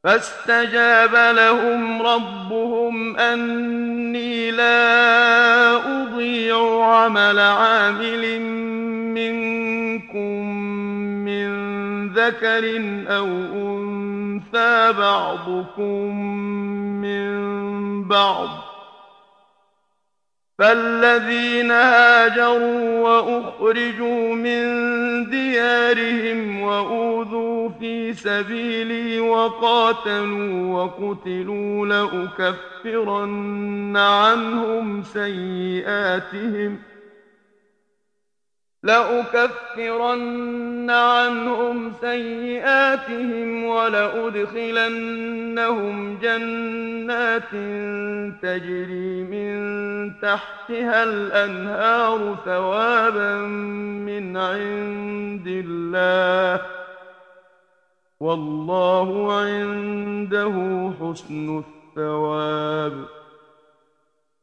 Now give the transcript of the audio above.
فاستجاب لهم ربهم أني لا أضيع عمل عامل منكم من ذكر أو أنثى بعضكم من بعض، فالذين هاجروا وأخرجوا من ديارهم وأوذوا في سبيلي وقاتلوا وقتلوا لأكفرن عنهم سيئاتهم ولأدخلنهم جنات تجري من تحتها الأنهار ثوابا من عند الله، والله عنده حسن الثواب.